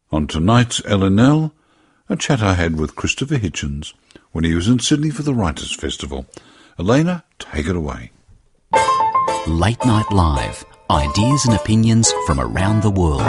On tonight's LNL, a chat I had with Christopher Hitchens when he was in Sydney for the Writers' Festival. Elena, take it away. Late Night Live. Ideas and opinions from around the world.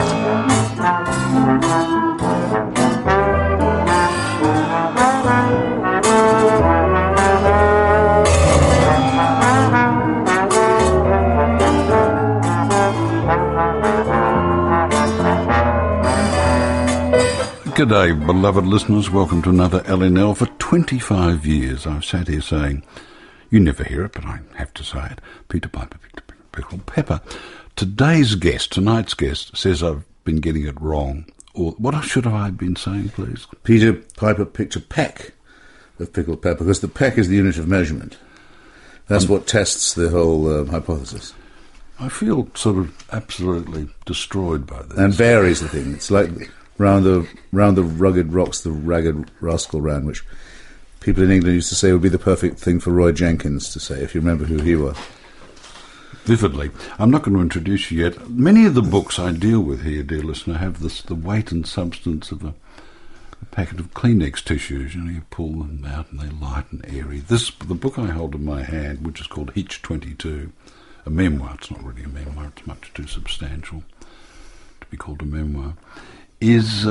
G'day, beloved listeners. Welcome to another LNL. For 25 years I've sat here saying, you never hear it, but I have to say it, Peter Piper picked a pickled pepper. Tonight's guest, says I've been getting it wrong. Or what should I have been saying, please? Peter Piper picked a peck of pickled pepper, because the peck is the unit of measurement. That's what tests the whole hypothesis. I feel sort of absolutely destroyed by this. And varies the thing. It's like round the rugged rocks the ragged rascal ran, which people in England used to say would be the perfect thing for Roy Jenkins to say, if you remember who he was. Vividly. I'm not going to introduce you yet. Many of the books I deal with here, dear listener, have the weight and substance of a packet of Kleenex tissues. You know, you pull them out and they're light and airy. The book I hold in my hand, which is called Hitch 22, a memoir. It's not really a memoir. It's much too substantial to be called a memoir. Is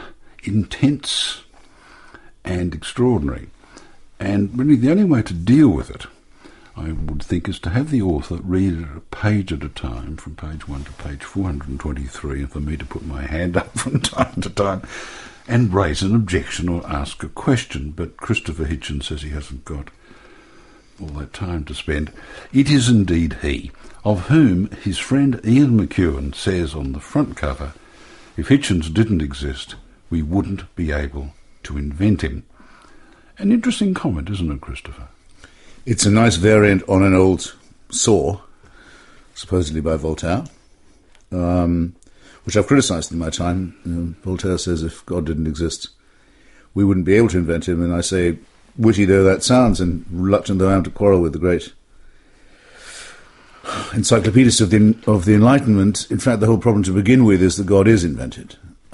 intense and extraordinary. And really the only way to deal with it, I would think, is to have the author read it a page at a time, from page 1 to page 423, and for me to put my hand up from time to time and raise an objection or ask a question. But Christopher Hitchens says he hasn't got all that time to spend. It is indeed he, of whom his friend Ian McEwan says on the front cover, if Hitchens didn't exist, we wouldn't be able to invent him. An interesting comment, isn't it, Christopher? It's a nice variant on an old saw, supposedly by Voltaire, which I've criticised in my time. Voltaire says if God didn't exist, we wouldn't be able to invent him. And I say, witty though that sounds, and reluctant though I am to quarrel with the great encyclopedist of the Enlightenment, in fact, the whole problem to begin with is that God is invented.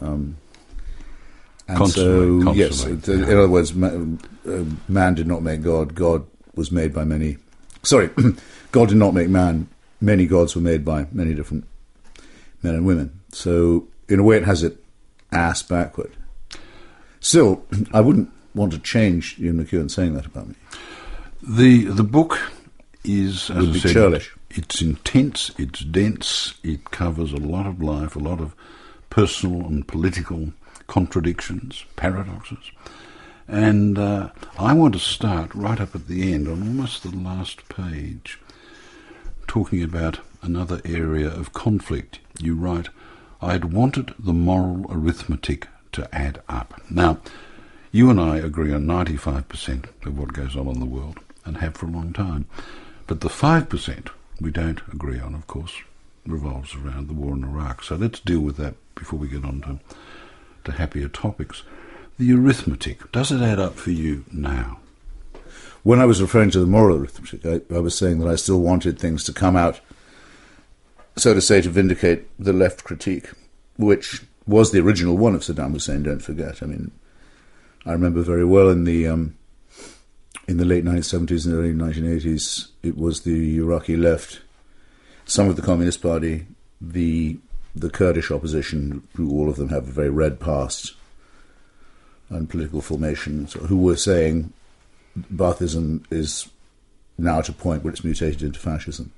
Constantly. Yes, in other words, man did not make God. God was made by many. Sorry, God did not make man. Many gods were made by many different men and women. So, in a way, it has it ass backward. Still, I wouldn't want to change Ian McEwan saying that about me. The book is, as I said, churlish. It's intense, it's dense, it covers a lot of life, a lot of personal and political contradictions, paradoxes. And I want to start right up at the end, on almost the last page, talking about another area of conflict. You write, I had wanted the moral arithmetic to add up. Now, you and I agree on 95% of what goes on in the world, and have for a long time. But the 5% we don't agree on, of course, revolves around the war in Iraq. So let's deal with that before we get on to happier topics. The arithmetic, does it add up for you now? When I was referring to the moral arithmetic, I was saying that I still wanted things to come out, so to say, to vindicate the left critique, which was the original one of Saddam Hussein, don't forget. I mean, I remember very well in the late 1970s and early 1980s, it was the Iraqi left, some of the Communist Party, the Kurdish opposition, who all of them have a very red past and political formation, who were saying Baathism is now at a point where it's mutated into fascism.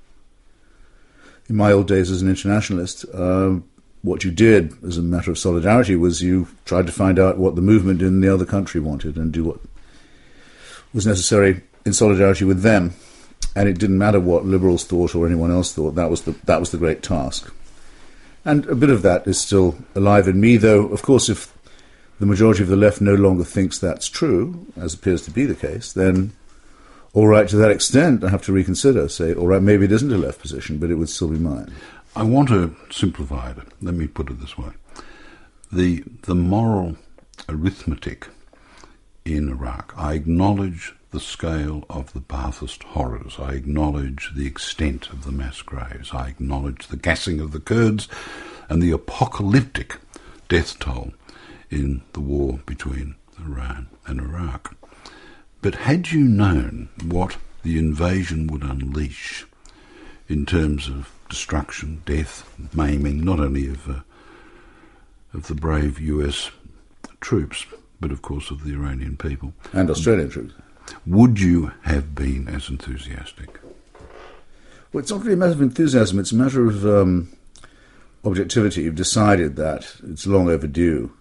In my old days as an internationalist, what you did as a matter of solidarity was you tried to find out what the movement in the other country wanted and do what was necessary in solidarity with them. And it didn't matter what liberals thought or anyone else thought. That was the great task. And a bit of that is still alive in me, though, of course, if the majority of the left no longer thinks that's true, as appears to be the case, then all right, to that extent, I have to reconsider, say, all right, maybe it isn't a left position, but it would still be mine. I want to simplify it. Let me put it this way. The moral arithmetic in Iraq, I acknowledge the scale of the Ba'athist horrors. I acknowledge the extent of the mass graves. I acknowledge the gassing of the Kurds and the apocalyptic death toll in the war between Iran and Iraq. But had you known what the invasion would unleash in terms of destruction, death, maiming, not only of the brave US troops, but of course of the Iranian people. And Australian troops. Would you have been as enthusiastic? Well, it's not really a matter of enthusiasm, it's a matter of objectivity. You've decided that it's long overdue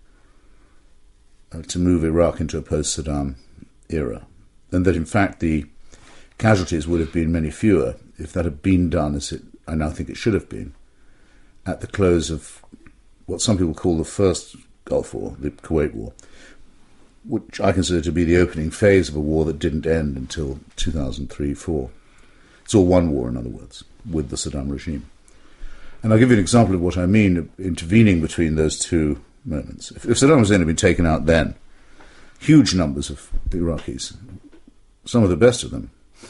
to move Iraq into a post-Saddam era, and that in fact the casualties would have been many fewer if that had been done, as I now think it should have been, at the close of what some people call the first Gulf War, the Kuwait War, which I consider to be the opening phase of a war that didn't end until 2003-04. It's all one war, in other words, with the Saddam regime. And I'll give you an example of what I mean, intervening between those two moments. If Saddam Hussein had been taken out then, huge numbers of the Iraqis, some of the best of them,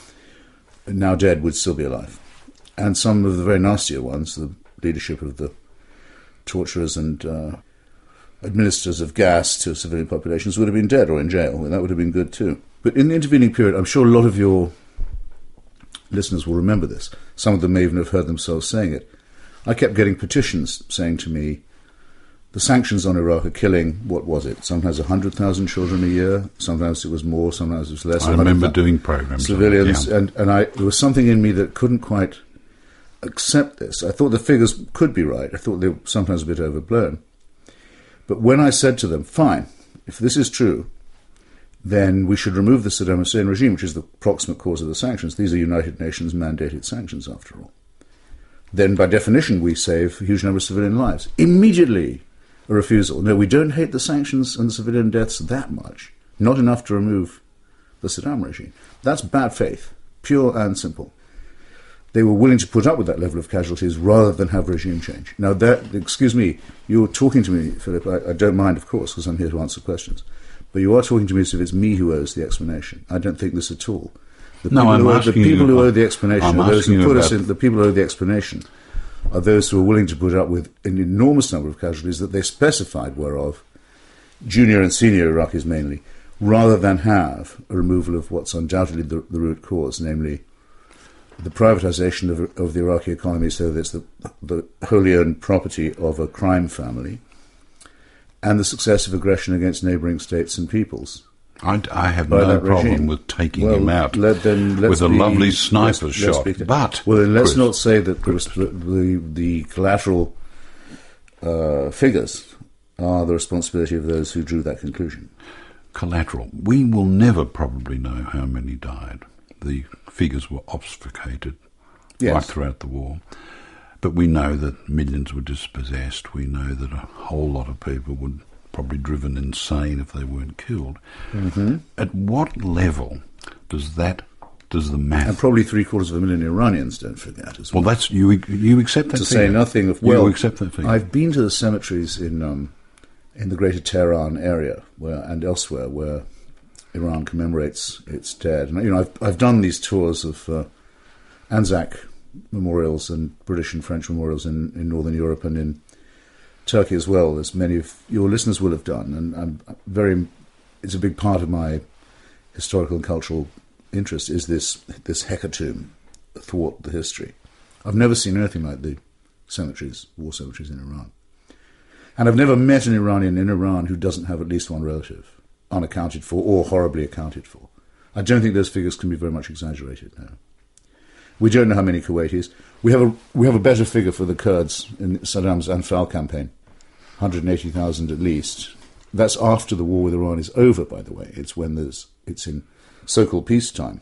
now dead, would still be alive. And some of the very nastier ones, the leadership of the torturers and administrators of gas to civilian populations, would have been dead or in jail, and that would have been good too. But in the intervening period, I'm sure a lot of your listeners will remember this. Some of them may even have heard themselves saying it. I kept getting petitions saying to me, the sanctions on Iraq are killing, what was it, sometimes 100,000 children a year, sometimes it was more, sometimes it was less. I remember doing programs. Civilians, yeah. and there was something in me that couldn't quite accept this. I thought the figures could be right. I thought they were sometimes a bit overblown. But when I said to them, fine, if this is true, then we should remove the Saddam Hussein regime, which is the proximate cause of the sanctions. These are United Nations mandated sanctions, after all. Then, by definition, we save a huge number of civilian lives. Immediately, a refusal. No, we don't hate the sanctions and the civilian deaths that much. Not enough to remove the Saddam regime. That's bad faith, pure and simple. They were willing to put up with that level of casualties rather than have regime change. Now, excuse me, you're talking to me, Philip, I don't mind, of course, because I'm here to answer questions. But you are talking to me as if it's me who owes the explanation. I don't think this at all. The people who owe the explanation are those who put us in. The people who owe the explanation are those who are willing to put up with an enormous number of casualties that they specified were of junior and senior Iraqis mainly, rather than have a removal of what's undoubtedly the root cause, namely the privatization of the Iraqi economy so that it's the wholly owned property of a crime family, and the successive aggression against neighbouring states and peoples. I have no problem with taking him out with a lovely sniper shot. Let's not say that the collateral figures are the responsibility of those who drew that conclusion. Collateral. We will never probably know how many died. The figures were obfuscated right throughout the war. But we know that millions were dispossessed. We know that a whole lot of people were probably driven insane if they weren't killed. Mm-hmm. At what level does the math... And probably 750,000 Iranians, don't forget, as well. Well, that's, you accept that to figure? say nothing of... You accept that figure? I've been to the cemeteries in the greater Tehran area and elsewhere where Iran commemorates its dead. And, I've done these tours of Anzac memorials and British and French memorials in Northern Europe and in Turkey as well, as many of your listeners will have done. And it's a big part of my historical and cultural interest is this hecatomb athwart the history. I've never seen anything like the war cemeteries in Iran. And I've never met an Iranian in Iran who doesn't have at least one relative unaccounted for or horribly accounted for. I don't think those figures can be very much exaggerated now. We don't know how many Kuwaitis. We have a better figure for the Kurds in Saddam's Anfal campaign, 180,000 at least. That's after the war with Iran is over, by the way. It's in so-called peacetime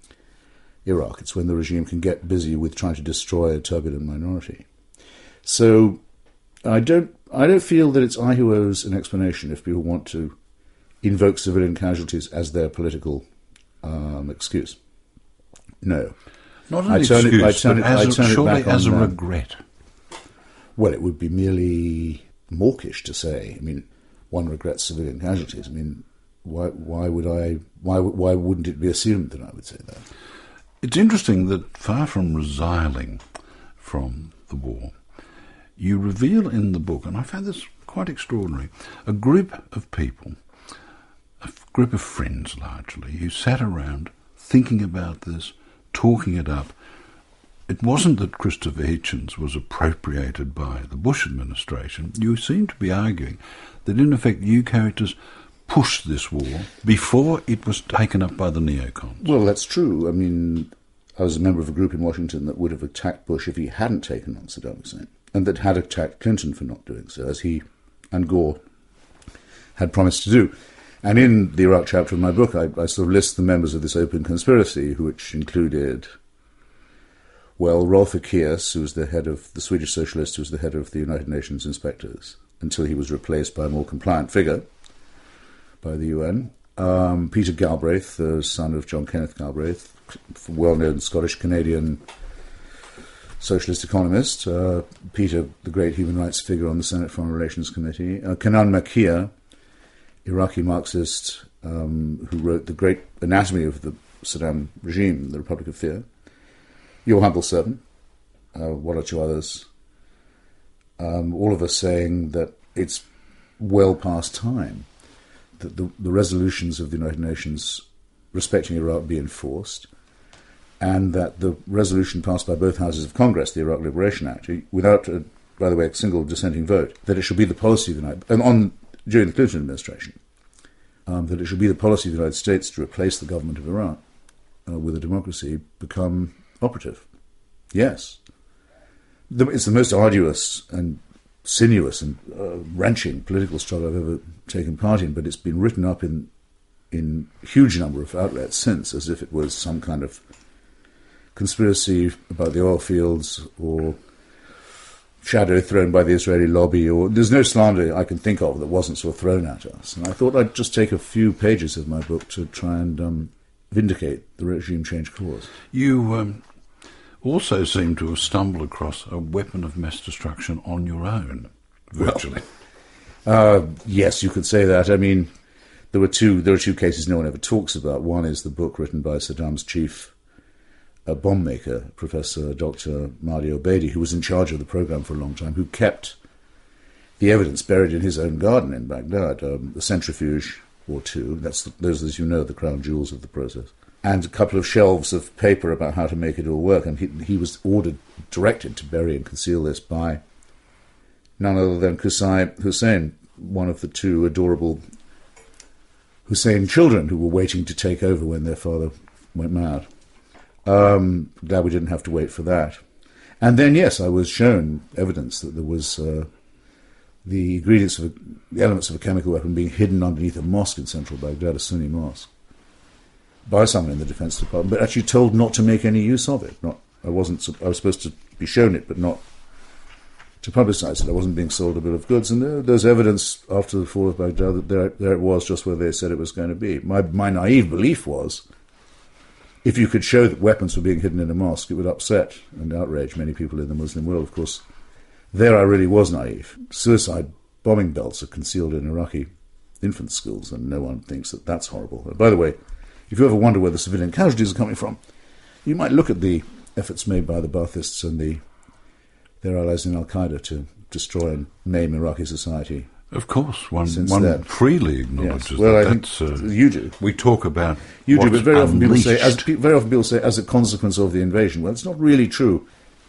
Iraq. It's when the regime can get busy with trying to destroy a turbulent minority. So I don't feel that it's I who owes an explanation if people want to invoke civilian casualties as their political excuse. No. Not an excuse, but as a regret. Well, it would be merely mawkish to say. One regrets civilian casualties. Why wouldn't it be assumed that I would say that? It's interesting that far from resiling from the war, you reveal in the book, and I found this quite extraordinary. A group of people, a group of friends largely, who sat around thinking about this, talking it up. It wasn't that Christopher Hitchens was appropriated by the Bush administration. You seem to be arguing that, in effect, you characters pushed this war before it was taken up by the neocons. Well, that's true. I mean, I was a member of a group in Washington that would have attacked Bush if he hadn't taken on Saddam Hussein, and that had attacked Clinton for not doing so, as he and Gore had promised to do. And in the Iraq chapter of my book, I sort of list the members of this open conspiracy, which included, well, Rolf Ekéus, who was the head of the Swedish socialist, who was the head of the United Nations inspectors, until he was replaced by a more compliant figure by the UN. Peter Galbraith, the son of John Kenneth Galbraith, well-known Scottish-Canadian socialist economist. Peter, the great human rights figure on the Senate Foreign Relations Committee. Kenan Makia, Iraqi Marxist, who wrote the great anatomy of the Saddam regime, the Republic of Fear. Your humble servant, one or two others, all of us saying that it's well past time that the resolutions of the United Nations respecting Iraq be enforced, and that the resolution passed by both houses of Congress, the Iraq Liberation Act, without, by the way, a single dissenting vote, that it should be the policy of the United during the Clinton administration, that it should be the policy of the United States to replace the government of Iraq with a democracy, become operative. Yes. It's the most arduous and sinuous and wrenching political struggle I've ever taken part in, but it's been written up in huge number of outlets since, as if it was some kind of conspiracy about the oil fields or shadow thrown by the Israeli lobby, or there's no slander I can think of that wasn't sort of thrown at us. And I thought I'd just take a few pages of my book to try and vindicate the regime change cause. You also seem to have stumbled across a weapon of mass destruction on your own, virtually. Well, yes, you could say that. I mean, there are two cases no one ever talks about. One is the book written by Saddam's chief bomb maker, Professor Dr. Mahdi Obeidi, who was in charge of the program for a long time, who kept the evidence buried in his own garden in Baghdad, a centrifuge or two. Those, as you know, the crown jewels of the process. And a couple of shelves of paper about how to make it all work. And he was directed to bury and conceal this by none other than Qusay Hussein, one of the two adorable Hussein children who were waiting to take over when their father went mad. Glad we didn't have to wait for that. And then, yes, I was shown evidence that there was the ingredients of the elements of a chemical weapon being hidden underneath a mosque in central Baghdad, a Sunni mosque, by someone in the Defense Department, but actually told not to make any use of it. I was supposed to be shown it, but not to publicise it. I wasn't being sold a bill of goods, and there's evidence after the fall of Baghdad that there it was, just where they said it was going to be. My naive belief was, if you could show that weapons were being hidden in a mosque, it would upset and outrage many people in the Muslim world. Of course, there I really was naive. Suicide bombing belts are concealed in Iraqi infant schools, and no one thinks that that's horrible. And by the way, if you ever wonder where the civilian casualties are coming from, you might look at the efforts made by the Baathists and their allies in Al-Qaeda to destroy and maim Iraqi society. Of course, one freely acknowledges well, that. I think you do. We talk about you do, but very often people unleashed. say, as a consequence of the invasion. Well, it's not really true,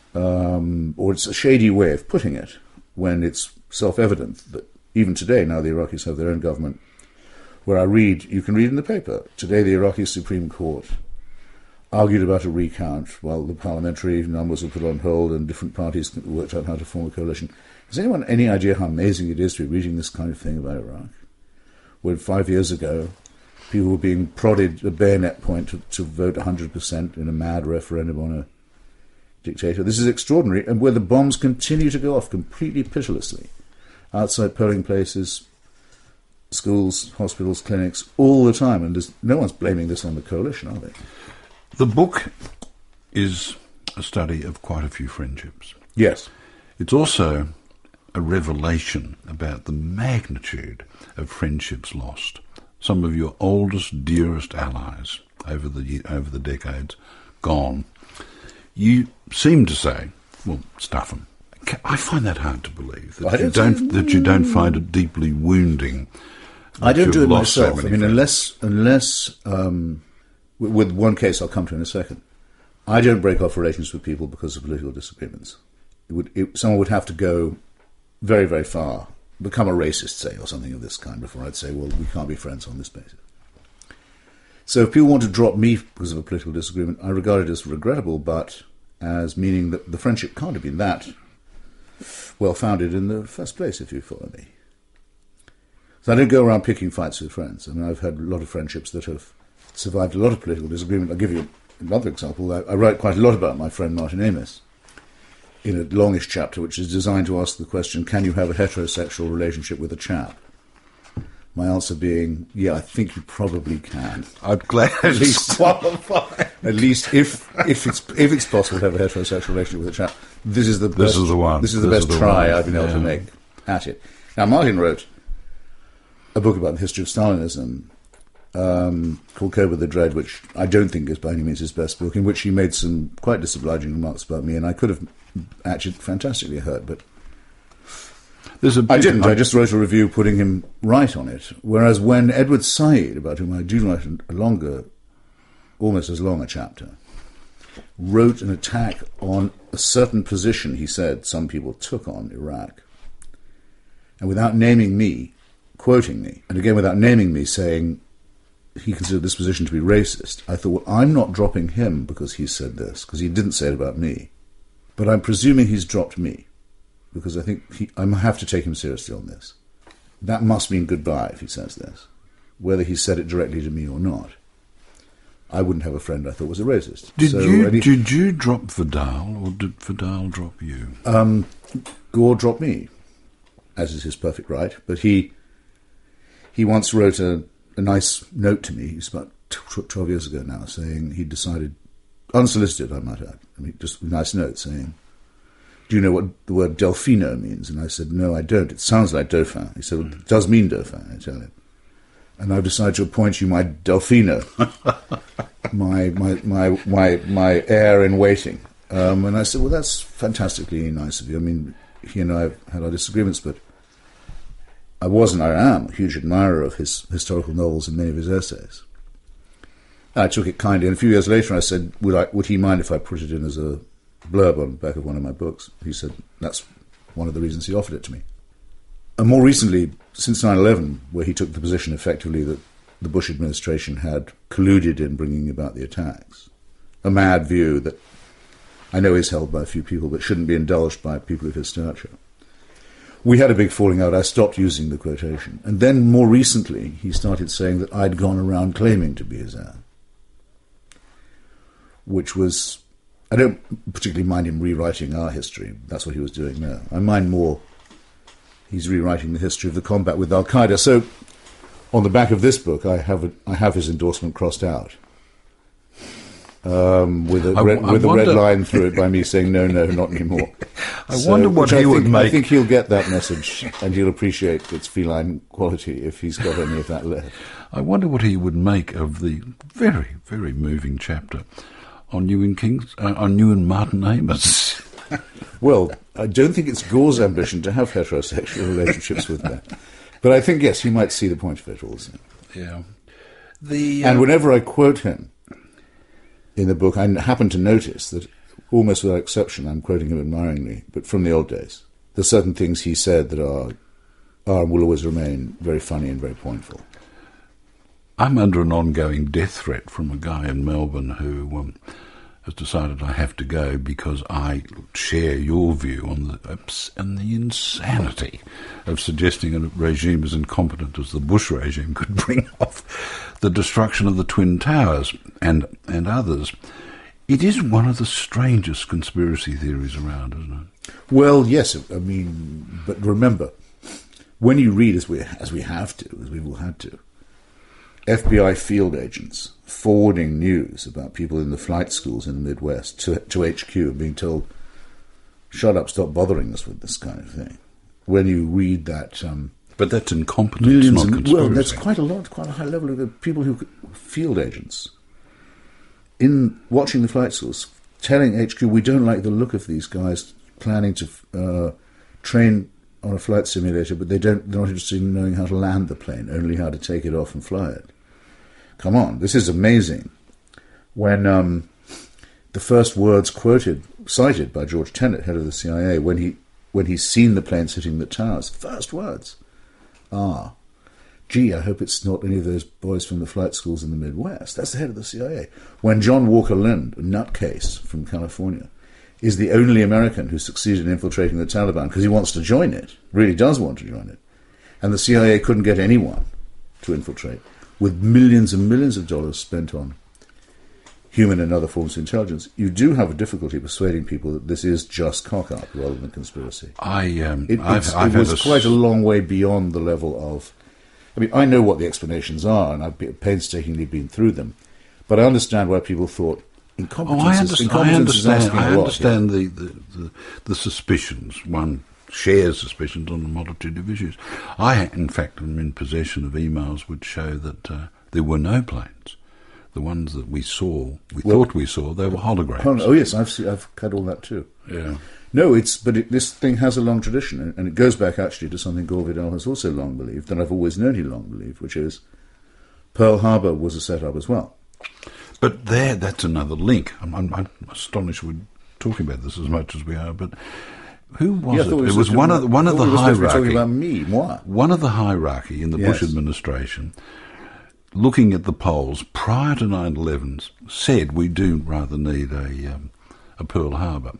or it's a shady way of putting it, when it's self-evident that even today, now the Iraqis have their own government, where you can read in the paper, today the Iraqi Supreme Court argued about a recount while the parliamentary numbers were put on hold and different parties worked out how to form a coalition. Has anyone any idea how amazing it is to be reading this kind of thing about Iraq? When 5 years ago, people were being prodded at bayonet point to vote 100% in a mad referendum on a dictator. This is extraordinary, and where the bombs continue to go off completely pitilessly, outside polling places, schools, hospitals, clinics, all the time, and no one's blaming this on the coalition, are they? The book is a study of quite a few friendships. Yes. It's also a revelation about the magnitude of friendships lost. Some of your oldest, dearest allies over the decades gone. You seem to say, well, stuff them. I find that hard to believe, I that don't that you don't find it deeply wounding. I don't You've do it lost so myself. many unless with one case I'll come to in a second, I don't break off relations with people because of political disagreements. Someone would have to go very, very far, become a racist, say, or something of this kind, before I'd say, well, we can't be friends on this basis. So if people want to drop me because of a political disagreement, I regard it as regrettable, but as meaning that the friendship can't have been that well-founded in the first place, if you follow me. So I don't go around picking fights with friends. I mean, I've had a lot of friendships that have survived a lot of political disagreement. I'll give you another example. I write quite a lot about my friend Martin Amis in a longish chapter which is designed to ask the question, can you have a heterosexual relationship with a chap? My answer being, yeah, I think you probably can. I'm glad At least qualify. At least if it's possible to have a heterosexual relationship with a chap, this is the best. This is the one. This is the best try I've been able to make at it. Now, Martin wrote a book about the history of Stalinism called Cobra the Dread, which I don't think is by any means his best book, in which he made some quite disobliging remarks about me, and I could have acted fantastically hurt, but I didn't. I just wrote a review putting him right on it. Whereas when Edward Said, about whom I do write a longer, almost as long a chapter, wrote an attack on a certain position he said some people took on Iraq, and without naming me, quoting me, and again without naming me, saying he considered this position to be racist, I thought, well, I'm not dropping him because he said this, because he didn't say it about me, but I'm presuming he's dropped me, because I think I have to take him seriously on this. That must mean goodbye if he says this, whether he said it directly to me or not. I wouldn't have a friend I thought was a racist. Did you drop Vidal, or did Vidal drop you? Gore dropped me, as is his perfect right, but he once wrote a nice note to me, it's about 12 years ago now, saying he'd decided, unsolicited I might add, I mean, just a nice note saying, do you know what the word Delfino means? And I said, no, I don't. It sounds like Dauphin. He said, well, it does mean Dauphin, I tell him. And I've decided to appoint you my Delfino, my heir in waiting. And I said, well, that's fantastically nice of you. I mean, he and I have had our disagreements, but I am a huge admirer of his historical novels and many of his essays. I took it kindly, and a few years later I said, would he mind if I put it in as a blurb on the back of one of my books? He said that's one of the reasons he offered it to me. And more recently, since 9/11, where he took the position effectively that the Bush administration had colluded in bringing about the attacks, a mad view that I know is held by a few people but shouldn't be indulged by people of his stature. We had a big falling out. I stopped using the quotation. And then more recently, he started saying that I'd gone around claiming to be his heir, which was, I don't particularly mind him rewriting our history. That's what he was doing there. I mind more he's rewriting the history of the combat with Al-Qaeda. So on the back of this book, I have his endorsement crossed out with a red line through it by me saying, no, not anymore. I wonder what he would make. I think he'll get that message and he'll appreciate its feline quality if he's got any of that left. I wonder what he would make of the very, very moving chapter on you and Martin Amis. Well, I don't think it's Gore's ambition to have heterosexual relationships with me. But I think, yes, he might see the point of it also. Yeah. And whenever I quote him in the book, I happen to notice that, almost without exception, I'm quoting him admiringly, but from the old days. There's certain things he said that are and will always remain very funny and very pointful. I'm under an ongoing death threat from a guy in Melbourne who has decided I have to go because I share your view on the insanity of suggesting a regime as incompetent as the Bush regime could bring off the destruction of the Twin Towers and others. It is one of the strangest conspiracy theories around, isn't it? Well, yes. I mean, but remember, when you read, as we've all had to, FBI field agents forwarding news about people in the flight schools in the Midwest to HQ and being told, shut up, stop bothering us with this kind of thing. When you read that... but that's incompetence, not conspiracy. Well, that's quite a high level of the people field agents, in watching the flight schools, telling HQ, we don't like the look of these guys, planning to train on a flight simulator, but they're not interested in knowing how to land the plane, only how to take it off and fly it. Come on, this is amazing. When the first words cited by George Tenet, head of the CIA, when he's seen the planes hitting the towers, first words are, gee, I hope it's not any of those boys from the flight schools in the Midwest. That's the head of the CIA. When John Walker Lind, a nutcase from California, is the only American who succeeded in infiltrating the Taliban because he wants to join it, really does want to join it, and the CIA couldn't get anyone to infiltrate, with millions and millions of dollars spent on human and other forms of intelligence, you do have a difficulty persuading people that this is just cock-up rather than conspiracy. It was quite a long way beyond the level of... I mean, I know what the explanations are, and I've painstakingly been through them, but I understand why people thought incompetence is asking a lot. I understand the suspicions. One shares suspicions on a multitude of issues. I, in fact, am in possession of emails which show that there were no planes. The ones that we thought we saw, they were holograms. Oh yes, I've had all that too. Yeah. No, this thing has a long tradition, and it goes back actually to something Gore Vidal has also long believed, and I've always known he long believed, which is Pearl Harbor was a setup as well. But that's another link. I'm astonished we're talking about this as much as we are, but who was it? It was one of the hierarchy. Talking about me, moi. One of the hierarchy in the Bush administration, looking at the polls prior to 9/11, said we do rather need a Pearl Harbor.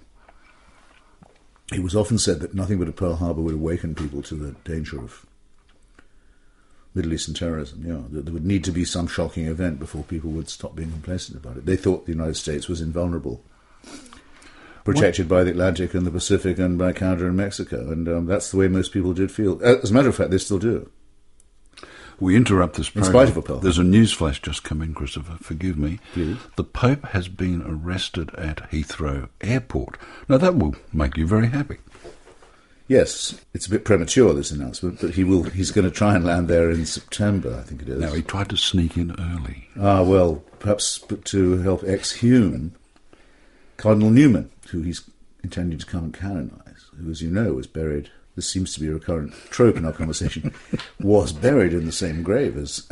It was often said that nothing but a Pearl Harbor would awaken people to the danger of Middle Eastern terrorism. Yeah, that there would need to be some shocking event before people would stop being complacent about it. They thought the United States was invulnerable, protected by the Atlantic and the Pacific and by Canada and Mexico, and that's the way most people did feel. As a matter of fact, they still do. We interrupt this program. In spite of a Pearl Harbor. There's a news flash just come in, Christopher. Forgive me. Please. The Pope has been arrested at Heathrow Airport. Now, that will make you very happy. Yes, it's a bit premature, this announcement, but he's going to try and land there in September, I think it is. Now, he tried to sneak in early. Well, perhaps to help exhume Cardinal Newman, who he's intending to come and canonize, who, as you know, was buried... This seems to be a recurrent trope in our conversation. Was buried in the same grave as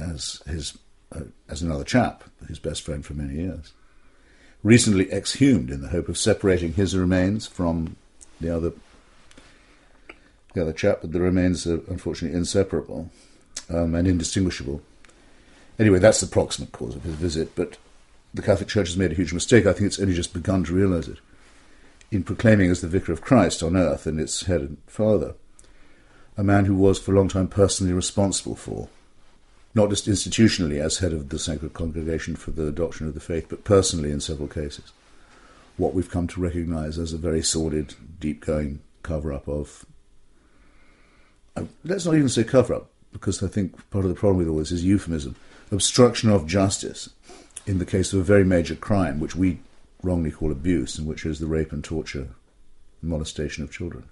another chap, his best friend for many years. Recently exhumed in the hope of separating his remains from the other chap, but the remains are unfortunately inseparable and indistinguishable. Anyway, that's the proximate cause of his visit, but the Catholic Church has made a huge mistake. I think it's only just begun to realise it, in proclaiming as the Vicar of Christ on earth and its head and father, a man who was for a long time personally responsible for, not just institutionally as head of the Sacred Congregation for the Doctrine of the Faith, but personally in several cases, what we've come to recognise as a very sordid, deep-going cover-up of... let's not even say cover-up, because I think part of the problem with all this is euphemism. Obstruction of justice in the case of a very major crime, which we wrongly call abuse, and which is the rape and torture and molestation of children.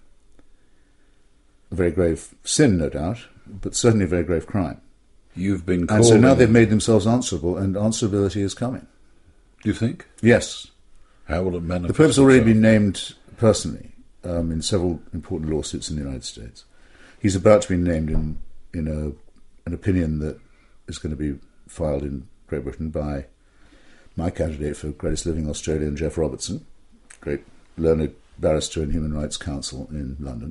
A very grave sin, no doubt, but certainly a very grave crime. You've been called... And so now they've made themselves answerable, and answerability is coming. Do you think? Yes. How will it manifest? The Pope's already been named personally in several important lawsuits in the United States. He's about to be named in an opinion that is going to be filed in Great Britain by my candidate for Greatest Living Australian, Jeff Robertson, great learned barrister and human rights counsel in London,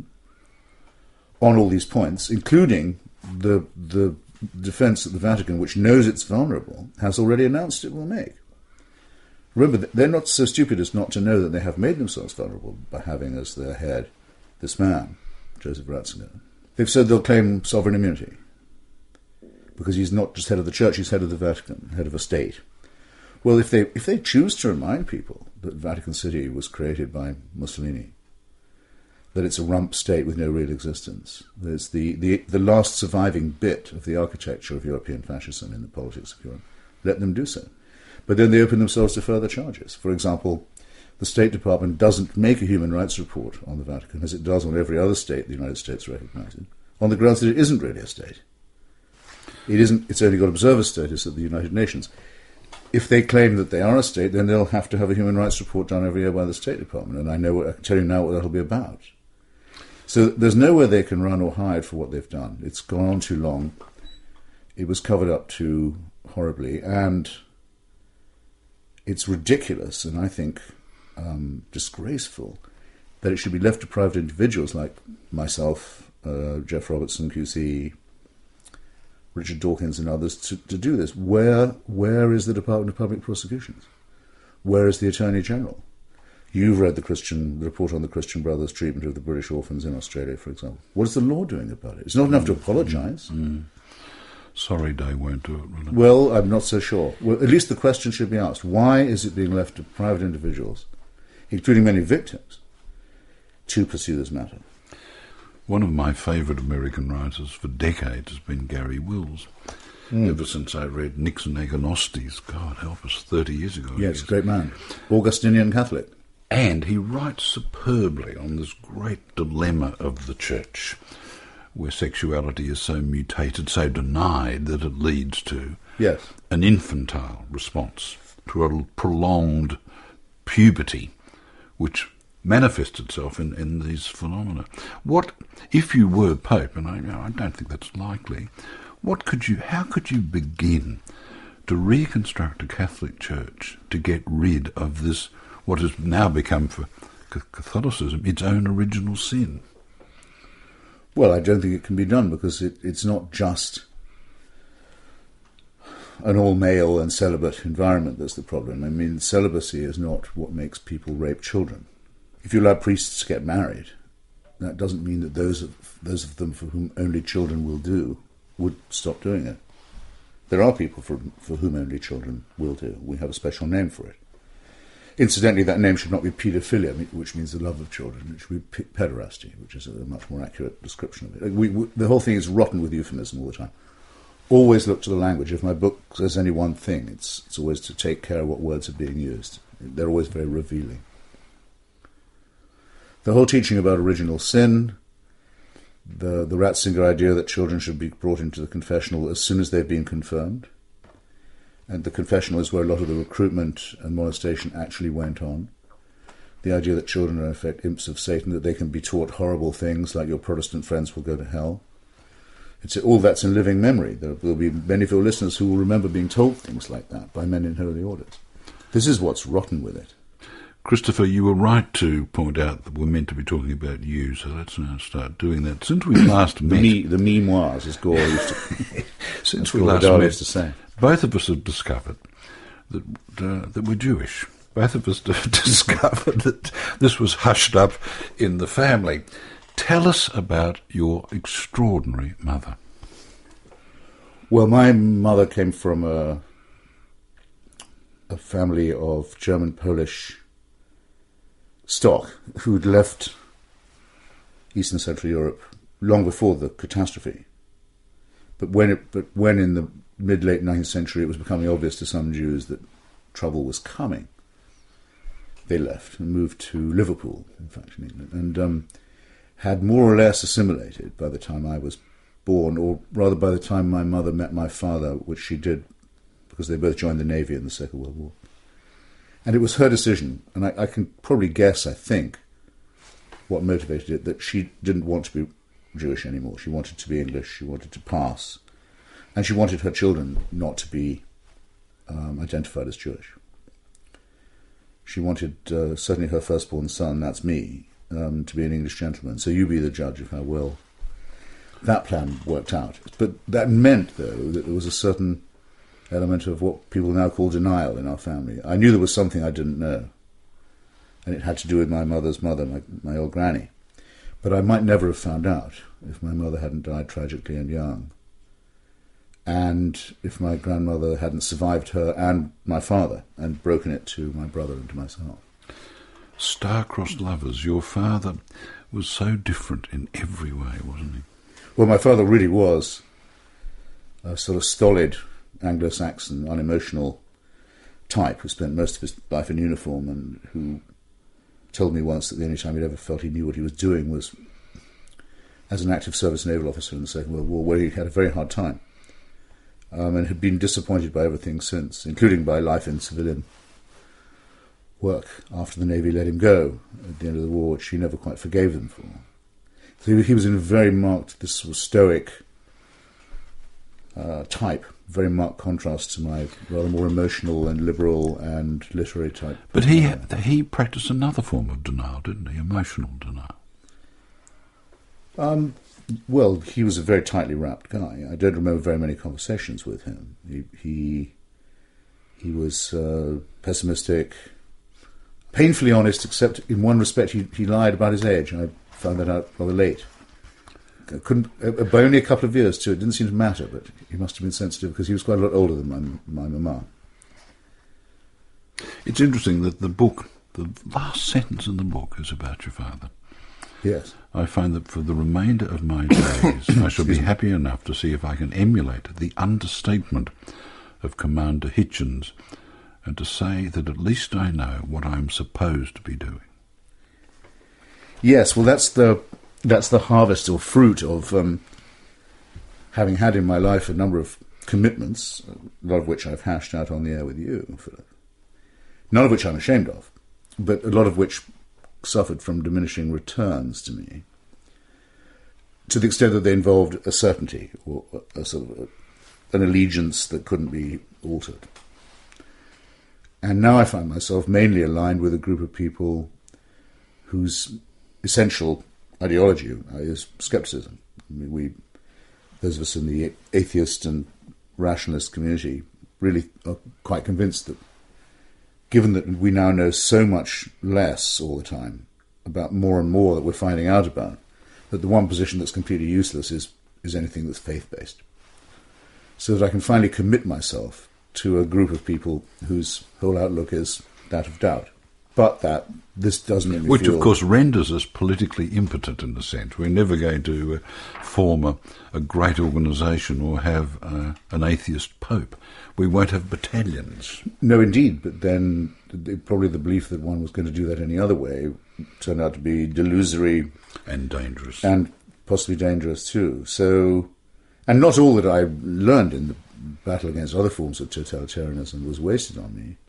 on all these points, including the defence that the Vatican, which knows it's vulnerable, has already announced it will make. Remember, they're not so stupid as not to know that they have made themselves vulnerable by having as their head this man, Joseph Ratzinger. They've said they'll claim sovereign immunity, because he's not just head of the Church, he's head of the Vatican, head of a state. Well, if they choose to remind people that Vatican City was created by Mussolini, that it's a rump state with no real existence, there's the last surviving bit of the architecture of European fascism in the politics of Europe, let them do so. But then they open themselves to further charges. For example, the State Department doesn't make a human rights report on the Vatican, as it does on every other state the United States recognizes, on the grounds that it isn't really a state. It isn't. It's only got observer status at the United Nations. if they claim that they are a state, then they'll have to have a human rights report done every year by the State Department, and I can tell you now what that'll be about. So there's nowhere they can run or hide for what they've done. It's gone on too long. It was covered up too horribly, and it's ridiculous, and I think disgraceful, that it should be left to private individuals like myself, Jeff Robertson, QC, Richard Dawkins and others to do this. Where is the Department of Public Prosecutions? Where is the Attorney General? You've read the report on the Christian Brothers' treatment of the British orphans in Australia, for example. What is the law doing about it? It's not enough to apologise. Sorry, they won't do it, really. Well, I'm not so sure. Well, at least the question should be asked. Why is it being left to private individuals, including many victims, to pursue this matter? One of my favourite American writers for decades has been Gary Wills. Ever since I read Nixon Agonostes, God help us, 30 years ago. Yes, great man. Augustinian Catholic. And he writes superbly on this great dilemma of the church, where sexuality is so mutated, so denied, that it leads to an infantile response, to a prolonged puberty, which manifests itself in these phenomena. What, if you were Pope, and I don't think that's likely, how could you begin to reconstruct a Catholic Church to get rid of this, what has now become for Catholicism, its own original sin? Well, I don't think it can be done, because it's not just an all-male and celibate environment that's the problem. I mean, celibacy is not what makes people rape children. If you allow priests to get married, that doesn't mean that those of them for whom only children will do would stop doing it. There are people for whom only children will do. We have a special name for it. Incidentally, that name should not be paedophilia, which means the love of children. It should be pederasty, which is a much more accurate description of it. The whole thing is rotten with euphemism all the time. Always look to the language. If my book says any one thing, it's always to take care of what words are being used. They're always very revealing. The whole teaching about original sin, the Ratzinger idea that children should be brought into the confessional as soon as they've been confirmed, and the confessional is where a lot of the recruitment and molestation actually went on. The idea that children are in effect imps of Satan, that they can be taught horrible things like your Protestant friends will go to hell. All that's in living memory. There will be many of your listeners who will remember being told things like that by men in holy orders. This is what's rotten with it. Christopher, you were right to point out that we're meant to be talking about you, so let's now start doing that. Since we last met... The memoirs, as Gore used to... Since we last met, to say. Both of us have discovered that we're Jewish. Both of us have discovered that this was hushed up in the family. Tell us about your extraordinary mother. Well, my mother came from a family of German-Polish stock who'd left East and Central Europe long before the catastrophe. But when in the mid-late 19th century it was becoming obvious to some Jews that trouble was coming, they left and moved to Liverpool, in fact, in England, and had more or less assimilated by the time I was born, or rather by the time my mother met my father, which she did because they both joined the Navy in the Second World War. And it was her decision, and I can probably guess, I think, what motivated it, that she didn't want to be Jewish anymore. She wanted to be English, she wanted to pass, and she wanted her children not to be identified as Jewish. She wanted, certainly her firstborn son, that's me, to be an English gentleman. So you be the judge of how well that plan worked out. But that meant, though, that there was a certain element of what people now call denial in our family. I knew there was something I didn't know, and it had to do with my mother's mother, my old granny. But I might never have found out if my mother hadn't died tragically and young, and if my grandmother hadn't survived her and my father and broken it to my brother and to myself. Star-crossed lovers. Your father was so different in every way, wasn't he? Well, my father really was a sort of stolid Anglo-Saxon, unemotional type who spent most of his life in uniform, and who told me once that the only time he'd ever felt he knew what he was doing was as an active service naval officer in the Second World War, where he had a very hard time. and had been disappointed by everything since, including by life in civilian work after the Navy let him go at the end of the war, which he never quite forgave them for. So he was in a very marked, this sort of stoic type, very marked contrast to my rather more emotional and liberal and literary type. But he practiced another form of denial, didn't he? Emotional denial. Well, he was a very tightly wrapped guy. I don't remember very many conversations with him. He was pessimistic, painfully honest, except in one respect he lied about his age. I found that out rather late. I couldn't, by only a couple of years too. It didn't seem to matter, but he must have been sensitive because he was quite a lot older than my mamma. It's interesting that the book, the last sentence in the book is about your father. Yes. I find that for the remainder of my days, I shall be happy enough to see if I can emulate the understatement of Commander Hitchens and to say that at least I know what I am supposed to be doing. Yes, well, that's the harvest or fruit of having had in my life a number of commitments, a lot of which I've hashed out on the air with you, Philip. None of which I'm ashamed of, but a lot of which suffered from diminishing returns to me, to the extent that they involved a certainty or a sort of an allegiance that couldn't be altered. And now I find myself mainly aligned with a group of people whose essential ideology is skepticism. I mean, those of us in the atheist and rationalist community really are quite convinced that, given that we now know so much less all the time about more and more that we're finding out about, that the one position that's completely useless is anything that's faith-based. So that I can finally commit myself to a group of people whose whole outlook is that of doubt. But that this doesn't make me Which, feel... of course, renders us politically impotent in a sense. We're never going to form a great organisation or have an atheist pope. We won't have battalions. No, indeed, but then probably the belief that one was going to do that any other way turned out to be delusory. And dangerous. And possibly dangerous too. So, and not all that I learned in the battle against other forms of totalitarianism was wasted on me.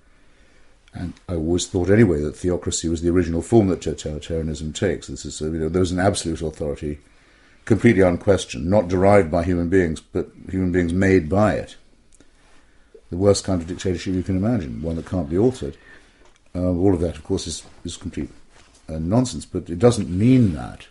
And I always thought anyway that theocracy was the original form that totalitarianism takes. This is, there was an absolute authority, completely unquestioned, not derived by human beings, but human beings made by it. The worst kind of dictatorship you can imagine, one that can't be altered. All of that, of course, is complete nonsense, but it doesn't mean that.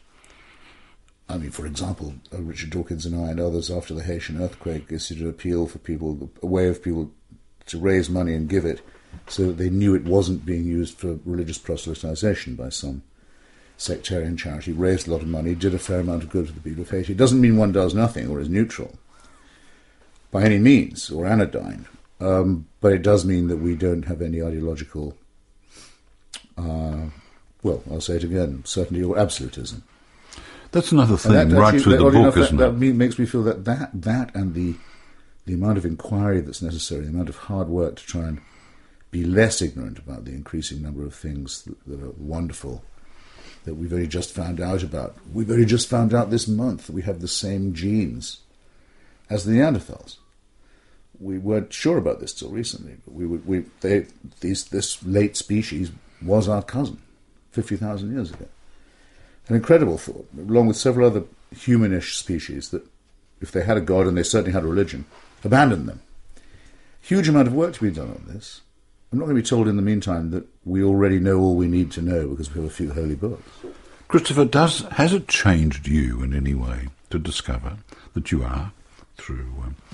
I mean, for example, Richard Dawkins and I and others after the Haitian earthquake issued an appeal for people, a way of people to raise money and give it, so that they knew it wasn't being used for religious proselytization by some sectarian charity, raised a lot of money, did a fair amount of good to the people of Haiti. It doesn't mean one does nothing or is neutral, by any means, or anodyne, but it does mean that we don't have any ideological, well, I'll say it again, certainty or absolutism. That's another thing right through the book, isn't it? That makes me feel that and the amount of inquiry that's necessary, the amount of hard work to try and be less ignorant about the increasing number of things that are wonderful, that we've only just found out about. We've only just found out this month that we have the same genes as the Neanderthals. We weren't sure about this till recently, but this late species was our cousin 50,000 years ago. An incredible thought, along with several other humanish species that, if they had a god, and they certainly had a religion, abandoned them. Huge amount of work to be done on this. I'm not going to be told in the meantime that we already know all we need to know because we have a few holy books. Christopher, has it changed you in any way to discover that you are, through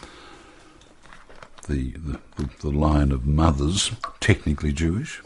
the line of mothers, technically Jewish?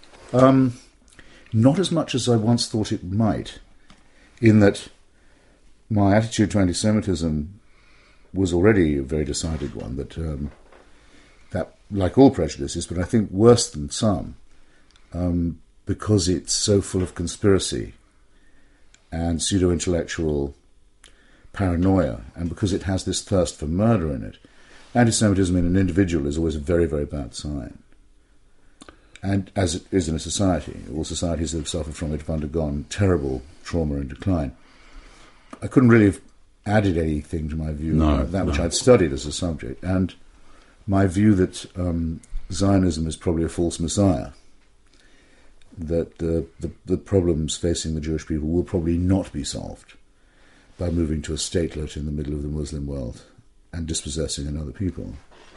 Not as much as I once thought it might, in that my attitude to anti-Semitism was already a very decided one, that, like all prejudices, but I think worse than some, because it's so full of conspiracy and pseudo-intellectual paranoia, and because it has this thirst for murder in it. Anti-Semitism in an individual is always a very, very bad sign. And as it is in a society, all societies that have suffered from it have undergone terrible trauma and decline. I couldn't really have added anything to my view No, that which no. I'd studied as a subject, and my view that Zionism is probably a false messiah, that the problems facing the Jewish people will probably not be solved by moving to a statelet in the middle of the Muslim world and dispossessing another people.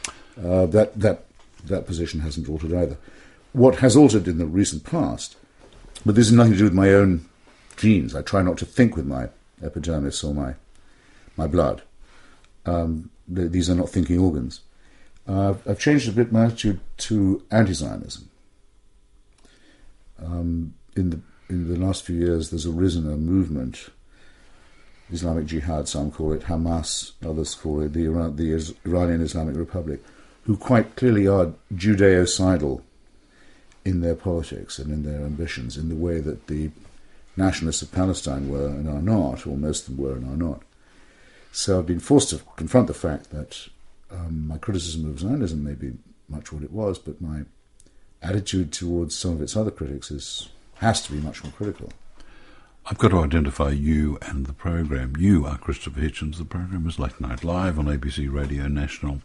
That position hasn't altered either. What has altered in the recent past, but this has nothing to do with my own genes. I try not to think with my epidermis or my blood. These are not thinking organs. I've changed a bit my attitude to anti-Zionism. In the last few years, there's arisen a movement, Islamic Jihad, some call it, Hamas, others call it the Iranian Islamic Republic, who quite clearly are Judeo-sidal in their politics and in their ambitions, in the way that the nationalists of Palestine were and are not, or most of them were and are not. So I've been forced to confront the fact that my criticism of Zionism may be much what it was, but my attitude towards some of its other critics has to be much more critical. I've got to identify you and the program. You are Christopher Hitchens. The program is Late Night Live on ABC Radio National,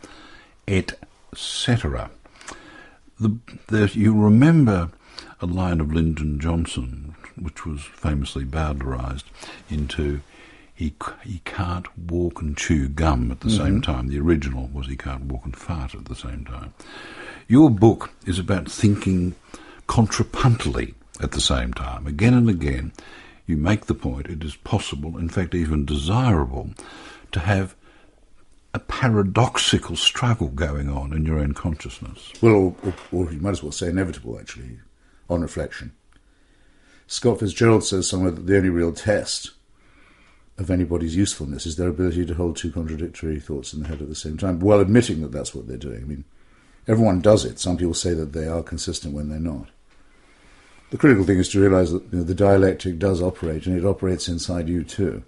etc. You remember a line of Lyndon Johnson, which was famously bowdlerised into he can't walk and chew gum at the same time. The original was he can't walk and fart at the same time. Your book is about thinking contrapuntally at the same time. Again and again, you make the point it is possible, in fact even desirable, to have a paradoxical struggle going on in your own consciousness. Well, or you might as well say inevitable, actually, on reflection. Scott Fitzgerald says somewhere that the only real test of anybody's usefulness is their ability to hold two contradictory thoughts in the head at the same time, while admitting that that's what they're doing. I mean, everyone does it. Some people say that they are consistent when they're not. The critical thing is to realise that the dialectic does operate, and it operates inside you too.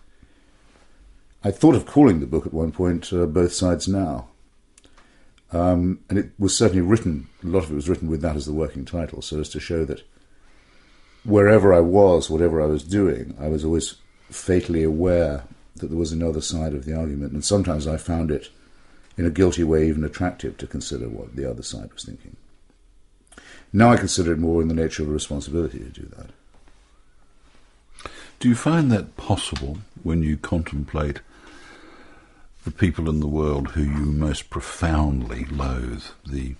I thought of calling the book at one point Both Sides Now. And it was certainly written, a lot of it was written with that as the working title, so as to show that wherever I was, whatever I was doing, I was always fatally aware that there was another side of the argument, and sometimes I found it, in a guilty way, even attractive to consider what the other side was thinking. Now I consider it more in the nature of a responsibility to do that. Do you find that possible when you contemplate the people in the world who you most profoundly loathe, the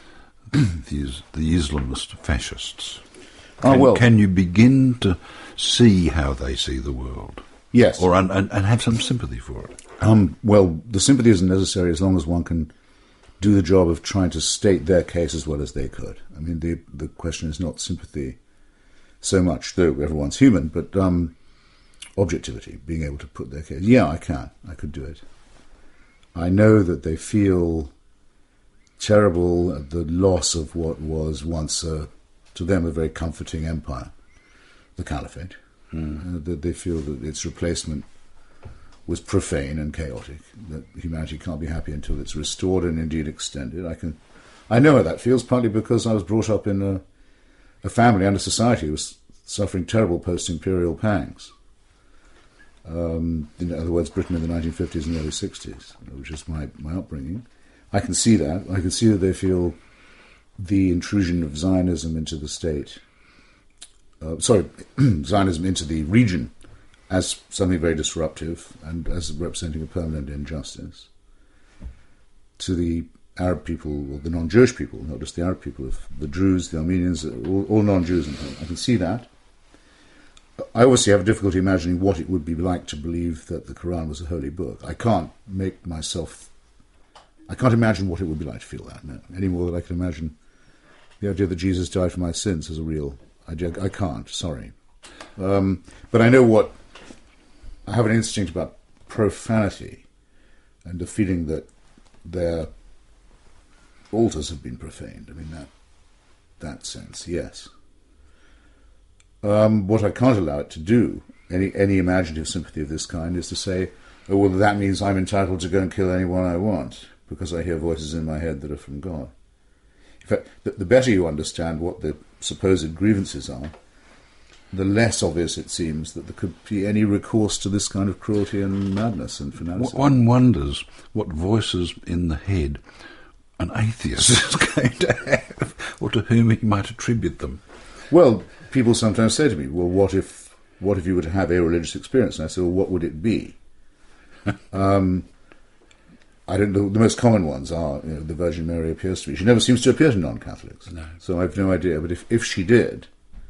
Islamist fascists? Can you begin to see how they see the world? Yes. And have some sympathy for it? Well, the sympathy isn't necessary as long as one can do the job of trying to state their case as well as they could. I mean, the question is not sympathy so much, though everyone's human, but objectivity, being able to put their case. Yeah, I could do it. I know that they feel terrible at the loss of what was once, to them, a very comforting empire, the Caliphate. That they feel that its replacement was profane and chaotic, that humanity can't be happy until it's restored and indeed extended. I know how that feels, partly because I was brought up in a family and a society that was suffering terrible post-imperial pangs. In other words, Britain in the 1950s and early 60s, which is my upbringing. I can see that. I can see that they feel the intrusion of Zionism into the state, Zionism into the region as something very disruptive and as representing a permanent injustice to the Arab people, or the non-Jewish people, not just the Arab people, the Druze, the Armenians, all non-Jews. I can see that. I obviously have difficulty imagining what it would be like to believe that the Quran was a holy book. I can't imagine what it would be like to feel that, no, any more than I can imagine the idea that Jesus died for my sins as a real idea. I can't, sorry. But I know I have an instinct about profanity and the feeling that their altars have been profaned. I mean, that sense, yes. What I can't allow it to do, any imaginative sympathy of this kind, is to say, oh, well, that means I'm entitled to go and kill anyone I want because I hear voices in my head that are from God. In fact, the better you understand what the supposed grievances are, the less obvious it seems that there could be any recourse to this kind of cruelty and madness and fanaticism. One wonders what voices in the head an atheist is going to have, or to whom he might attribute them. Well, people sometimes say to me, well, what if you were to have a religious experience? And I say, well, what would it be? I don't know. The most common ones are, the Virgin Mary appears to me. She never seems to appear to non-Catholics. No. So I have no idea. But if she did,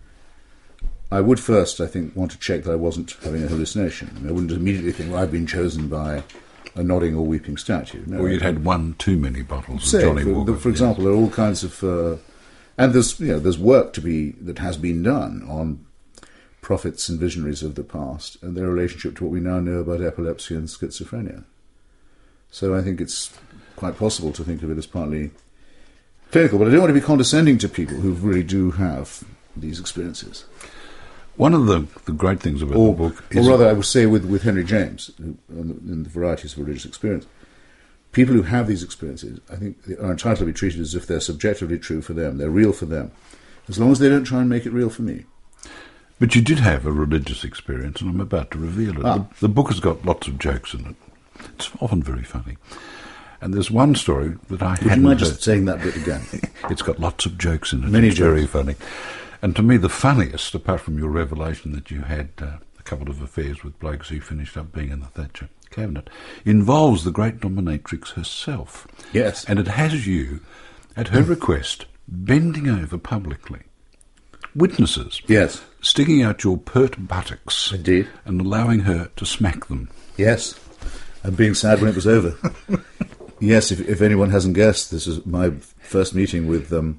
I would first, I think, want to check that I wasn't having a hallucination. I mean, I wouldn't immediately think, well, I've been chosen by a nodding or weeping statue. No, or you'd had one too many bottles of Johnny Walker. For example, there are all kinds of... and there's work that has been done on prophets and visionaries of the past and their relationship to what we now know about epilepsy and schizophrenia. So I think it's quite possible to think of it as partly clinical, but I don't want to be condescending to people who really do have these experiences. One of the great things about the book is... Or rather, I would say with Henry James, in the varieties of religious experience, people who have these experiences, I think, they are entitled to be treated as if they're subjectively true for them, they're real for them, as long as they don't try and make it real for me. But you did have a religious experience, and I'm about to reveal it. The book has got lots of jokes in it. It's often very funny. And there's one story that I hadn't heard. Would you mind just saying that bit again? It's got lots of jokes in it. Many it's jokes. Very funny. And to me, the funniest, apart from your revelation that you had a couple of affairs with blokes who finished up being in the Thatcher cabinet, involves the great dominatrix herself. Yes. And it has you, at her request, bending over publicly. Witnesses. Yes. Sticking out your pert buttocks. Indeed. And allowing her to smack them. Yes. And being sad when it was over. Yes, if anyone hasn't guessed, this is my first meeting with the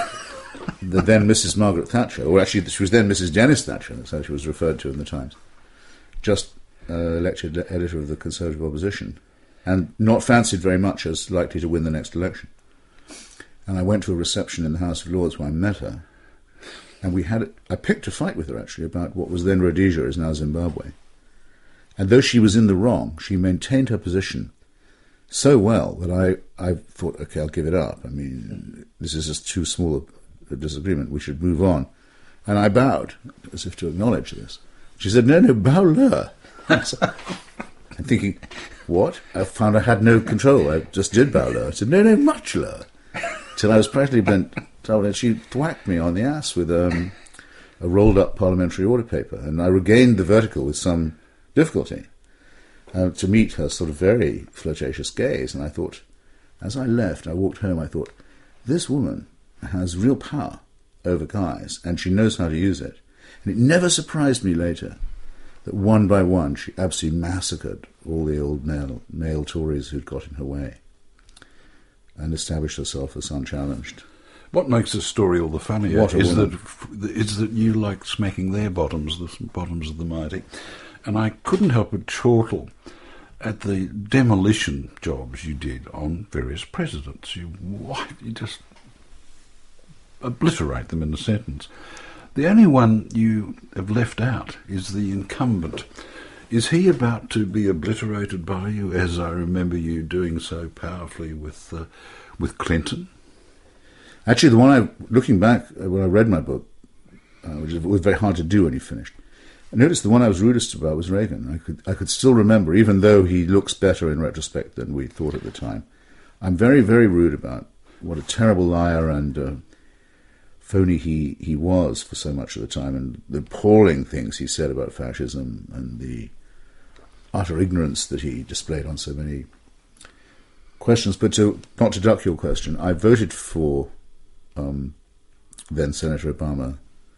then Mrs. Margaret Thatcher, or actually she was then Mrs. Dennis Thatcher, that's how she was referred to in the Times, just elected editor of the Conservative Opposition, and not fancied very much as likely to win the next election. And I went to a reception in the House of Lords where I met her, and I picked a fight with her, actually, about what was then Rhodesia, is now Zimbabwe. And though she was in the wrong, she maintained her position so well that I thought, okay, I'll give it up. I mean, this is just too small a disagreement. We should move on. And I bowed, as if to acknowledge this. She said, no, bow lower. I'm thinking, what? I found I had no control. I just did bow lower. I said, no, much lower. Till I was practically bent down, and she thwacked me on the ass with a rolled-up parliamentary order paper. And I regained the vertical with some difficulty to meet her sort of very flirtatious gaze. And I thought, as I left, I walked home, I thought, this woman has real power over guys, and she knows how to use it. And it never surprised me later that one by one she absolutely massacred all the old male Tories who'd got in her way and established herself as unchallenged. What makes this story all the funnier is that you like smacking their bottoms, the bottoms of the mighty. And I couldn't help but chortle at the demolition jobs you did on various presidents. You just obliterate them in a sentence. The only one you have left out is the incumbent. Is he about to be obliterated by you, as I remember you doing so powerfully with Clinton? Actually, the one looking back, when I read my book, which was very hard to do when you finished, I noticed the one I was rudest about was Reagan. I could still remember, even though he looks better in retrospect than we thought at the time. I'm very, very rude about what a terrible liar and phony he was for so much of the time, and the appalling things he said about fascism and the utter ignorance that he displayed on so many questions. But not to duck your question, I voted for then Senator Obama,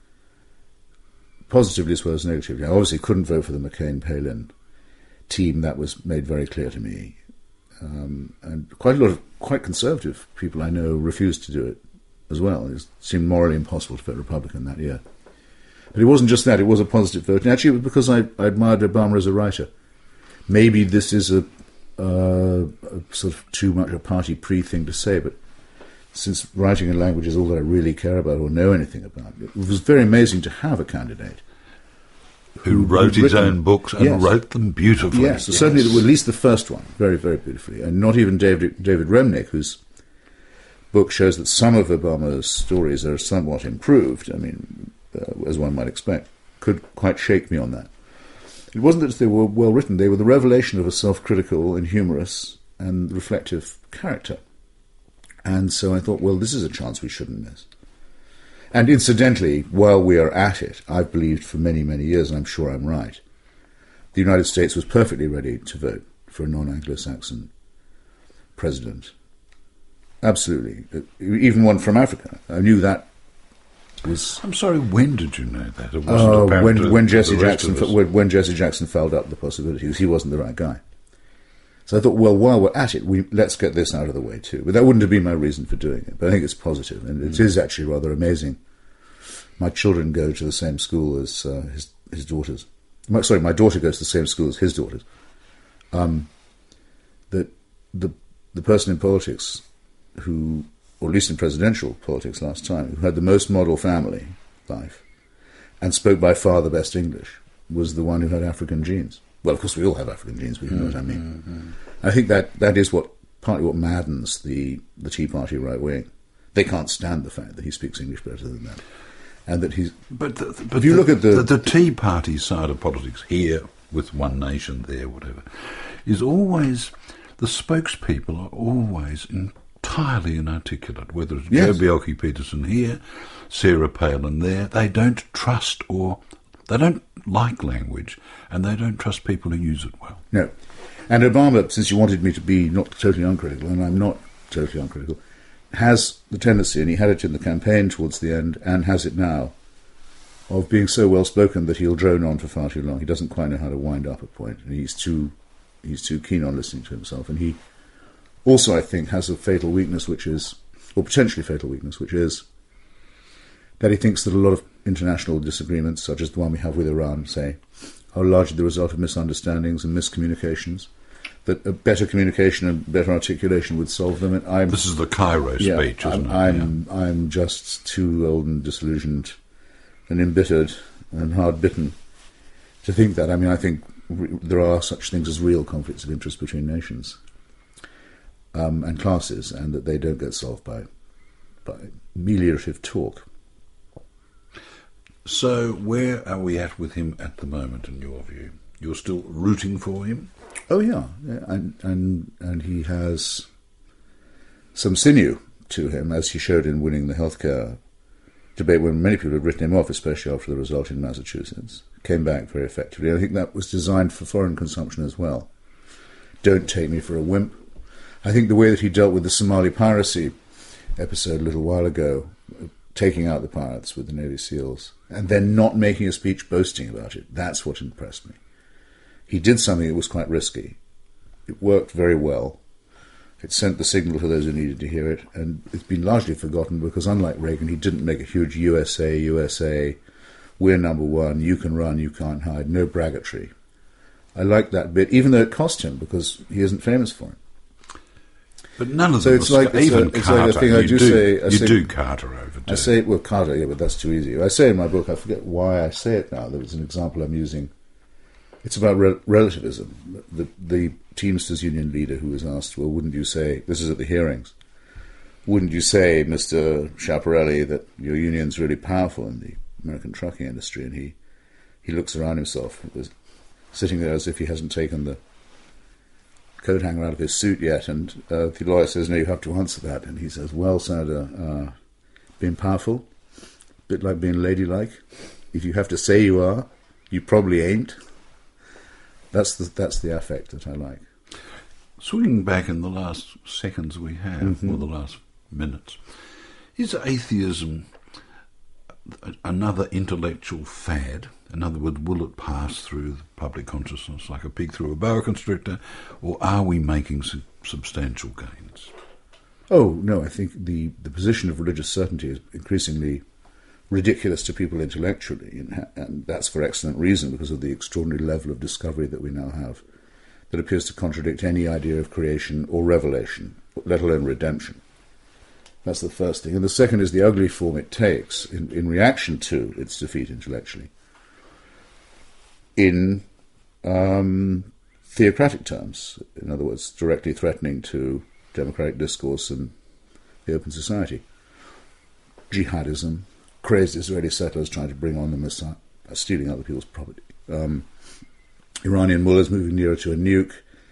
positively as well as negatively. I obviously couldn't vote for the McCain-Palin team. That was made very clear to me. And quite a lot of quite conservative people I know refused to do it as well. It seemed morally impossible to vote Republican that year. But it wasn't just that, it was a positive vote. And actually it was because I admired Obama as a writer. Maybe this is a sort of too much a party pre-thing to say, but since writing in language is all that I really care about or know anything about, it was very amazing to have a candidate who wrote his own books and wrote them beautifully. Yes, certainly at least the first one, very, very beautifully. And not even David Remnick, whose book shows that some of Obama's stories are somewhat improved, I mean, as one might expect, could quite shake me on that. It wasn't that they were well written, they were the revelation of a self-critical and humorous and reflective character. And so I thought, well, this is a chance we shouldn't miss. And incidentally, while we are at it, I've believed for many, many years, and I'm sure I'm right, the United States was perfectly ready to vote for a non-Anglo-Saxon president. Absolutely. Even one from Africa. I knew that was... I'm sorry, when did you know that? It wasn't apparent to when Jesse the rest of us. when Jesse Jackson fouled up the possibilities, he wasn't the right guy. So I thought, well, while we're at it, let's get this out of the way too. But that wouldn't have been my reason for doing it. But I think it's positive, and it is actually rather amazing. My children go to the same school as his daughters. My daughter goes to the same school as his daughters. That the person in politics who, or at least in presidential politics last time, who had the most model family life and spoke by far the best English was the one who had African genes. Well, of course, we all have African genes, but you know what I mean. I think that is partly what maddens the Tea Party right wing. They can't stand the fact that he speaks English better than them, and that he's. But if you look at the Tea Party side of politics here, with One Nation there, whatever, is always the spokespeople are always entirely inarticulate. Whether it's Joe Bjelke-Petersen here, Sarah Palin there, they don't trust or they don't like language, and they don't trust people who use it well. No. And Obama, since you wanted me to be not totally uncritical, and I'm not totally uncritical, has the tendency, and he had it in the campaign towards the end, and has it now, of being so well-spoken that he'll drone on for far too long. He doesn't quite know how to wind up a point, and he's too keen on listening to himself. And he also, I think, has a fatal weakness, or potentially fatal weakness, which is that he thinks that a lot of international disagreements, such as the one we have with Iran, say, are largely the result of misunderstandings and miscommunications, that a better communication and better articulation would solve them. And this is the Cairo speech, isn't it? I'm just too old and disillusioned and embittered and hard-bitten to think that. I mean, I think there are such things as real conflicts of interest between nations and classes, and that they don't get solved by ameliorative talk. So where are we at with him at the moment, in your view? You're still rooting for him? Oh, yeah. And he has some sinew to him, as he showed in winning the healthcare debate when many people had written him off, especially after the result in Massachusetts. Came back very effectively. I think that was designed for foreign consumption as well. Don't take me for a wimp. I think the way that he dealt with the Somali piracy episode a little while ago, taking out the pirates with the Navy SEALs, and then not making a speech boasting about it, that's what impressed me. He did something that was quite risky. It worked very well. It sent the signal to those who needed to hear it, and it's been largely forgotten because, unlike Reagan, he didn't make a huge USA, we're number one, you can run, you can't hide, no braggatry. I like that bit, even though it cost him, because he isn't famous for it. But none of them, it's like Carter, a thing I do say. You do Carter over, I say, well, Carter, yeah, but that's too easy. I say in my book, I forget why I say it now, there was an example I'm using. It's about relativism. The Teamsters Union leader who was asked, well, wouldn't you say, this is at the hearings, wouldn't you say, Mr. Schiaparelli, that your union's really powerful in the American trucking industry? And he looks around himself, sitting there as if he hasn't taken the coat hanger out of his suit yet, and the lawyer says, no, you have to answer that. And he says, well, Senator, being powerful, a bit like being ladylike. If you have to say you are, you probably ain't. That's the affect that I like. Swinging back in the last seconds we have, or the last minutes, is atheism another intellectual fad? In other words, will it pass through the public consciousness like a pig through a boa constrictor, or are we making substantial gains? Oh, no, I think the position of religious certainty is increasingly ridiculous to people intellectually, and that's for excellent reason, because of the extraordinary level of discovery that we now have that appears to contradict any idea of creation or revelation, let alone redemption. That's the first thing. And the second is the ugly form it takes in reaction to its defeat intellectually in theocratic terms, in other words, directly threatening to democratic discourse and the open society. Jihadism, crazed Israeli settlers trying to bring on the stealing other people's property. Iranian mullahs moving nearer to a nuke.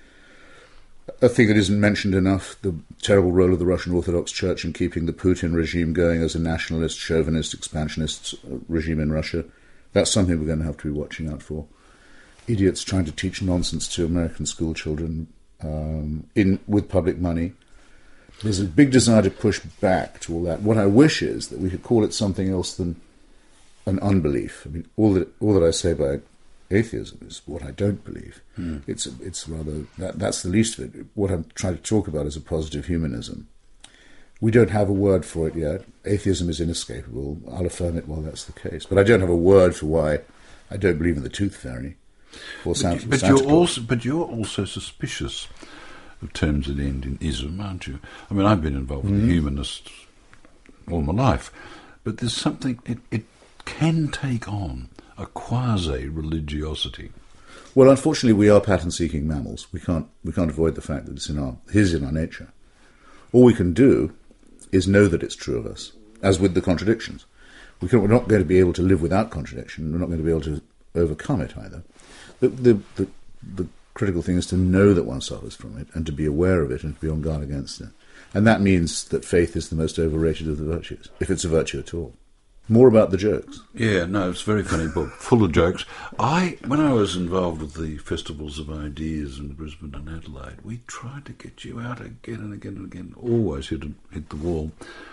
A thing that isn't mentioned enough, the terrible role of the Russian Orthodox Church in keeping the Putin regime going as a nationalist, chauvinist, expansionist regime in Russia. That's something we're going to have to be watching out for. Idiots trying to teach nonsense to American school children with public money. There's a big desire to push back to all that. What I wish is that we could call it something else than an unbelief. I mean, all that I say about atheism is what I don't believe. It's rather that's the least of it. What I'm trying to talk about is a positive humanism. We don't have a word for it yet. Atheism is inescapable. I'll affirm it while that's the case. But I don't have a word for why I don't believe in the tooth fairy. But you're also suspicious of terms that end in ism, aren't you? I mean, I've been involved with humanists all my life, but there's something it can take on a quasi-religiosity. Well, unfortunately, we are pattern-seeking mammals. We can't avoid the fact that it is in our nature. All we can do is know that it's true of us, as with the contradictions. We're not going to be able to live without contradiction. We're not going to be able to overcome it either. The critical thing is to know that one suffers from it and to be aware of it and to be on guard against it. And that means that faith is the most overrated of the virtues, if it's a virtue at all. More about the jokes. Yeah, no, it's a very funny book, full of jokes. When I was involved with the Festivals of Ideas in Brisbane and Adelaide, we tried to get you out again and again and again, always hit the wall.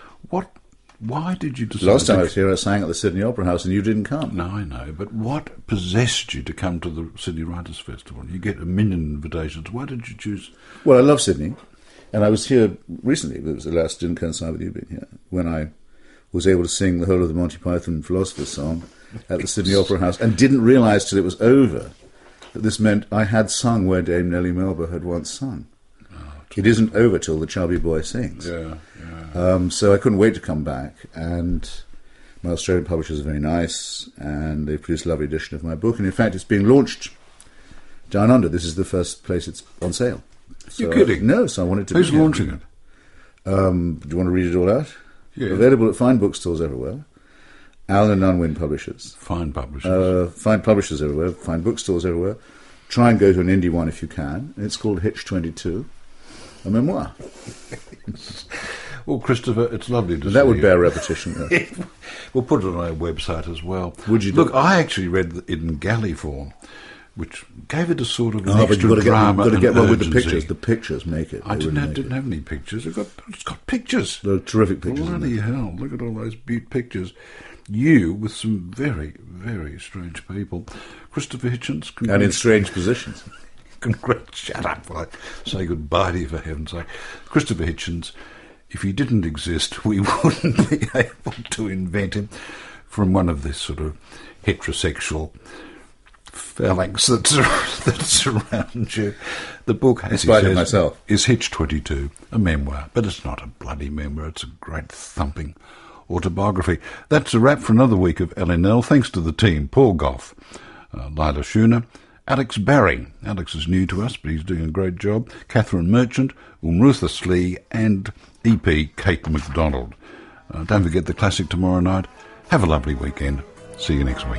Why did you decide? Last time I was here, I sang at the Sydney Opera House and you didn't come. No, I know, but what possessed you to come to the Sydney Writers' Festival? You get a million invitations. Why did you choose? Well, I love Sydney, and I was here recently, but it was the last, didn't coincide with you being here, when I was able to sing the whole of the Monty Python Philosopher's Song at the Sydney Opera House, and didn't realise till it was over that this meant I had sung where Dame Nellie Melba had once sung. It isn't over till the chubby boy sings. Yeah. So I couldn't wait to come back, and my Australian publishers are very nice, and they've produced a lovely edition of my book, and in fact it's being launched down under. This is the first place it's on sale. You're kidding? No, so I wanted to... Who's launching it? Do you want to read it all out? Yeah. Available at fine bookstores everywhere. Allen and Unwin Publishers. Fine publishers. Fine publishers everywhere, fine bookstores everywhere. Try and go to an indie one if you can. It's called Hitch 22, a memoir. Well, Christopher, it's lovely to see that would you. bear repetition. We'll put it on our website as well. Would you? Look, I actually read it in galley form, which gave it a sort of an but extra you've got drama to get one with the urgency. pictures. The pictures make it. I didn't have any pictures. It's got pictures. They're terrific pictures. Bloody hell, look at all those beaut pictures. You with some very, very strange people. Christopher Hitchens. And in strange positions. Shut up. I say goodbye to you, for heaven's sake. Christopher Hitchens, if he didn't exist, we wouldn't be able to invent him from one of this sort of heterosexual phalanx that surrounds you. The book, as he says, myself, is Hitch 22, a memoir, but it's not a bloody memoir. It's a great thumping autobiography. That's a wrap for another week of LNL. Thanks to the team, Paul Gough, Lila Schooner, Alex Barry. Alex is new to us, but he's doing a great job. Catherine Merchant, Umrutha Slee, and EP Kate MacDonald. Don't forget the classic tomorrow night. Have a lovely weekend. See you next week.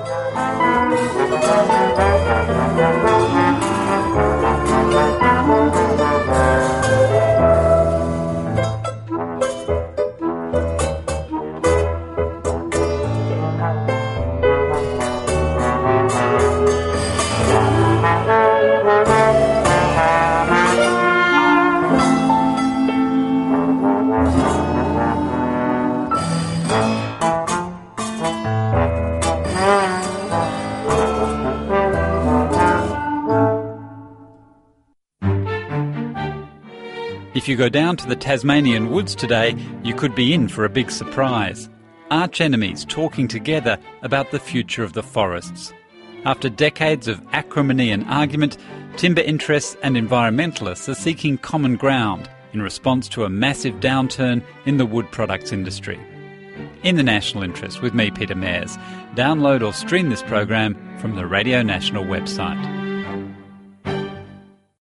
If you go down to the Tasmanian woods today, you could be in for a big surprise. Arch enemies talking together about the future of the forests. After decades of acrimony and argument, timber interests and environmentalists are seeking common ground in response to a massive downturn in the wood products industry. In the National Interest with me, Peter Mayers. Download or stream this program from the Radio National website.